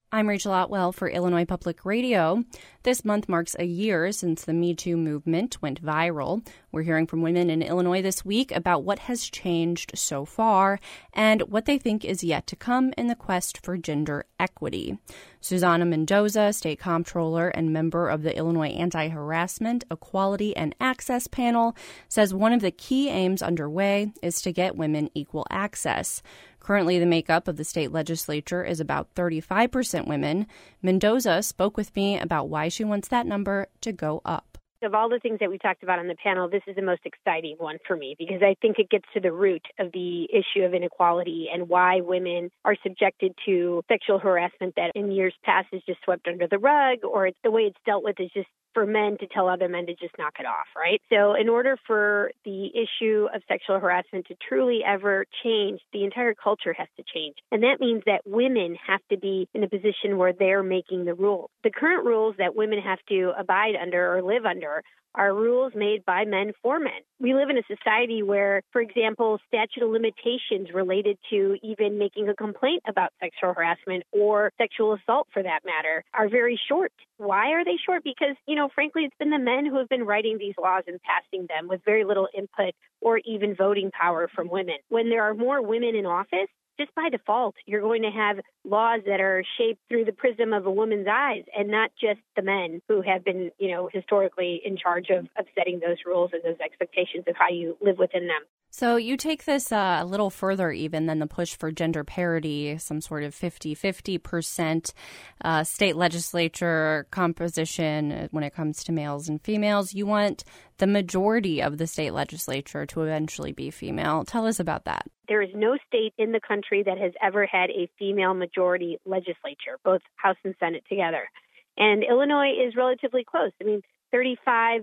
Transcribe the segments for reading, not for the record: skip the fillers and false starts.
I'm Rachel Otwell for Illinois Public Radio. This month marks a year since the Me Too movement went viral. We're hearing from women in Illinois this week about what has changed so far and what they think is yet to come in the quest for gender equity. Susana Mendoza, state comptroller and member of the Illinois Anti-Harassment, Equality, and Access Panel, says one of the key aims underway is to get women equal access. Currently, the makeup of the state legislature is about 35% women. Mendoza spoke with me about why she wants that number to go up. Of all the things that we talked about on the panel, this is the most exciting one for me because I think it gets to the root of the issue of inequality and why women are subjected to sexual harassment that in years past is just swept under the rug, or it's the way it's dealt with is just for men to tell other men to just knock it off, right? So in order for the issue of sexual harassment to truly ever change, the entire culture has to change. And that means that women have to be in a position where they're making the rules. The current rules that women have to abide under or live under are rules made by men for men. We live in a society where, for example, statute of limitations related to even making a complaint about sexual harassment or sexual assault, for that matter, are very short. Why are they short? Because, frankly, it's been the men who have been writing these laws and passing them with very little input or even voting power from women. When there are more women in office, just by default, you're going to have laws that are shaped through the prism of a woman's eyes and not just the men who have been, historically in charge of setting those rules and those expectations of how you live within them. So you take this a little further even than the push for gender parity, some sort of 50-50% state legislature composition when it comes to males and females. You want the majority of the state legislature to eventually be female. Tell us about that. There is no state in the country that has ever had a female majority legislature, both House and Senate together. And Illinois is relatively close. 35%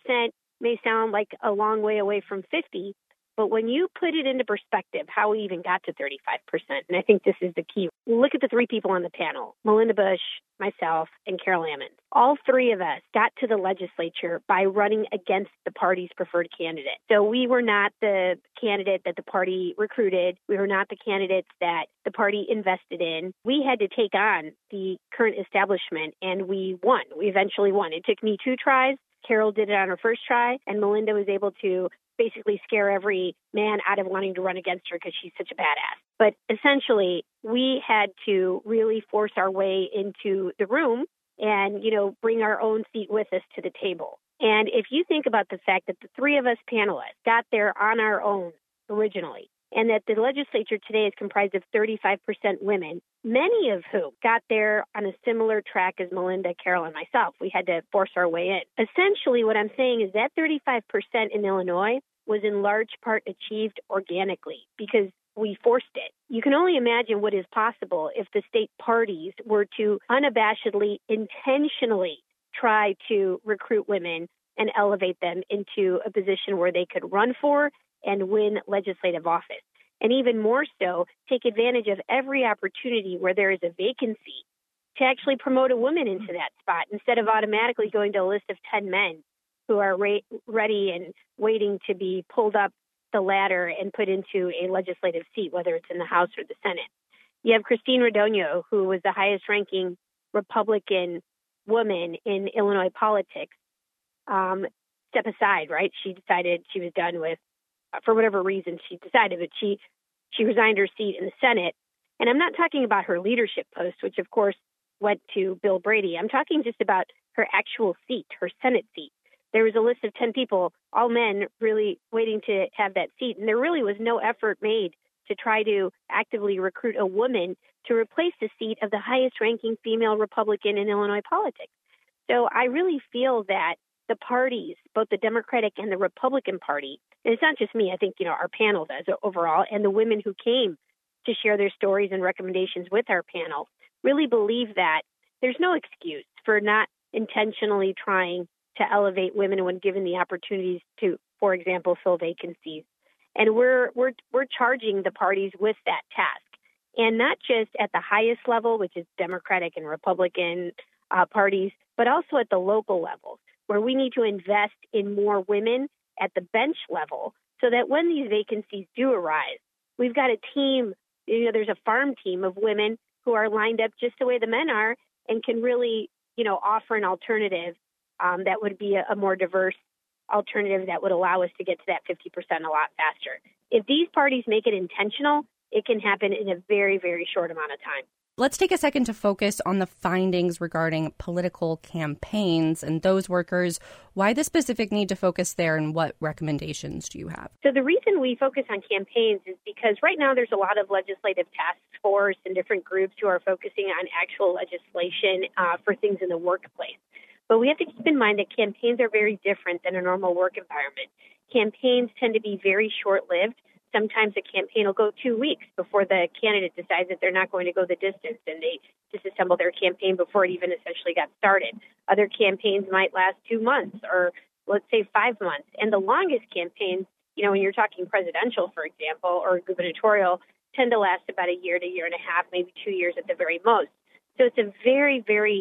may sound like a long way away from 50%. But when you put it into perspective, how we even got to 35%, and I think this is the key, look at the three people on the panel, Melinda Bush, myself, and Carol Ammons. All three of us got to the legislature by running against the party's preferred candidate. So we were not the candidate that the party recruited. We were not the candidates that the party invested in. We had to take on the current establishment, and we won. We eventually won. It took me 2 tries. Carol did it on her first try, and Melinda was able to basically scare every man out of wanting to run against her because she's such a badass. But essentially, we had to really force our way into the room and, bring our own seat with us to the table. And if you think about the fact that the three of us panelists got there on our own originally, and that the legislature today is comprised of 35% women, many of whom got there on a similar track as Melinda, Carol, and myself. We had to force our way in. Essentially, what I'm saying is that 35% in Illinois was in large part achieved organically because we forced it. You can only imagine what is possible if the state parties were to unabashedly, intentionally try to recruit women and elevate them into a position where they could run for and win legislative office. And even more so, take advantage of every opportunity where there is a vacancy to actually promote a woman into that spot instead of automatically going to a list of 10 men who are ready and waiting to be pulled up the ladder and put into a legislative seat, whether it's in the House or the Senate. You have Christine Radogno, who was the highest-ranking Republican woman in Illinois politics, step aside, right? She decided she was done with, for whatever reason she decided, but she resigned her seat in the Senate. And I'm not talking about her leadership post, which of course went to Bill Brady. I'm talking just about her actual seat, her Senate seat. There was a list of 10 people, all men, really waiting to have that seat. And there really was no effort made to try to actively recruit a woman to replace the seat of the highest-ranking female Republican in Illinois politics. So I really feel that the parties, both the Democratic and the Republican Party, and it's not just me, I think, our panel does overall, and the women who came to share their stories and recommendations with our panel, really believe that there's no excuse for not intentionally trying to elevate women when given the opportunities to, for example, fill vacancies. And we're charging the parties with that task. And not just at the highest level, which is Democratic and Republican parties, but also at the local levels, where we need to invest in more women at the bench level so that when these vacancies do arise, we've got a team, there's a farm team of women who are lined up just the way the men are and can really, offer an alternative that would be a more diverse alternative that would allow us to get to that 50% a lot faster. If these parties make it intentional, it can happen in a very, very short amount of time. Let's take a second to focus on the findings regarding political campaigns and those workers. Why the specific need to focus there, and what recommendations do you have? So the reason we focus on campaigns is because right now there's a lot of legislative task force and different groups who are focusing on actual legislation for things in the workplace. But we have to keep in mind that campaigns are very different than a normal work environment. Campaigns tend to be very short-lived. Sometimes a campaign will go 2 weeks before the candidate decides that they're not going to go the distance, and they disassemble their campaign before it even essentially got started. Other campaigns might last 2 months, or let's say 5 months. And the longest campaigns, when you're talking presidential, for example, or gubernatorial, tend to last about a year to year and a half, maybe 2 years at the very most. So it's a very, very,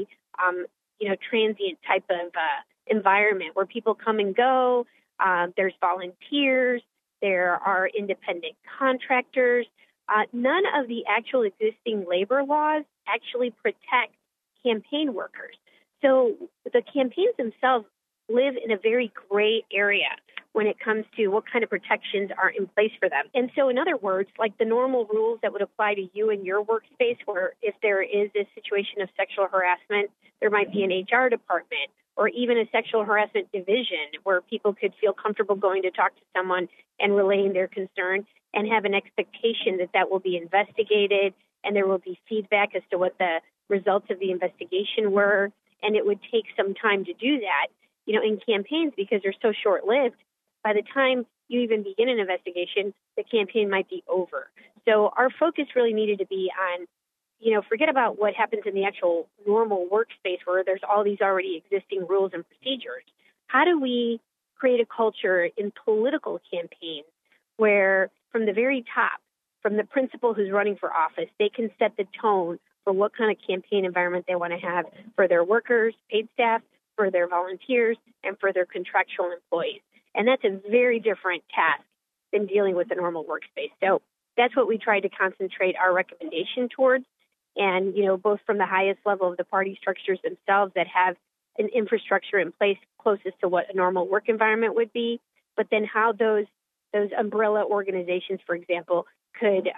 transient type of environment where people come and go. There's volunteers. There are independent contractors. None of the actual existing labor laws actually protect campaign workers. So the campaigns themselves live in a very gray area when it comes to what kind of protections are in place for them. And so, in other words, like the normal rules that would apply to you in your workspace, where if there is a situation of sexual harassment, there might be an HR department, or even a sexual harassment division where people could feel comfortable going to talk to someone and relaying their concern and have an expectation that that will be investigated and there will be feedback as to what the results of the investigation were. And it would take some time to do that, in campaigns, because they're so short-lived. By the time you even begin an investigation, the campaign might be over. So our focus really needed to be on, forget about what happens in the actual normal workspace where there's all these already existing rules and procedures. How do we create a culture in political campaigns where from the very top, from the principal who's running for office, they can set the tone for what kind of campaign environment they want to have for their workers, paid staff, for their volunteers, and for their contractual employees. And that's a very different task than dealing with a normal workspace. So that's what we tried to concentrate our recommendation towards. And, both from the highest level of the party structures themselves that have an infrastructure in place closest to what a normal work environment would be, but then how those umbrella organizations, for example, could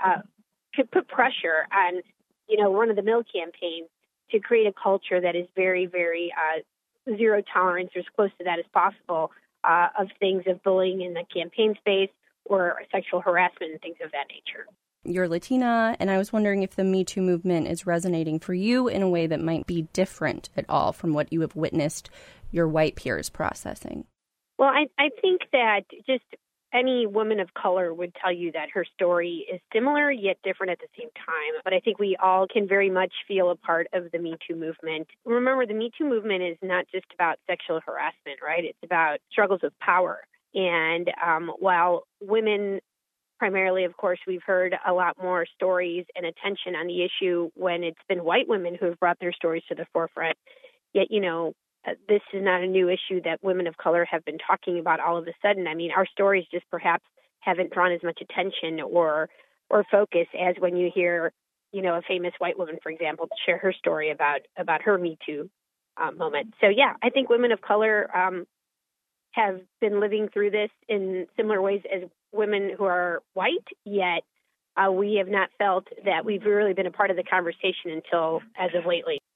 put pressure on, run-of-the-mill campaigns to create a culture that is very, very zero tolerance, or as close to that as possible, of things of bullying in the campaign space or sexual harassment and things of that nature. You're Latina, and I was wondering if the Me Too movement is resonating for you in a way that might be different at all from what you have witnessed your white peers processing. Well, I think that just any woman of color would tell you that her story is similar yet different at the same time. But I think we all can very much feel a part of the Me Too movement. Remember, the Me Too movement is not just about sexual harassment, right? It's about struggles of power. And while women primarily, of course, we've heard a lot more stories and attention on the issue when it's been white women who have brought their stories to the forefront. Yet, this is not a new issue that women of color have been talking about all of a sudden. I mean, our stories just perhaps haven't drawn as much attention or focus as when you hear, a famous white woman, for example, share her story about her Me Too moment. So, yeah, I think women of color have been living through this in similar ways as women who are white, yet we have not felt that we've really been a part of the conversation until as of lately.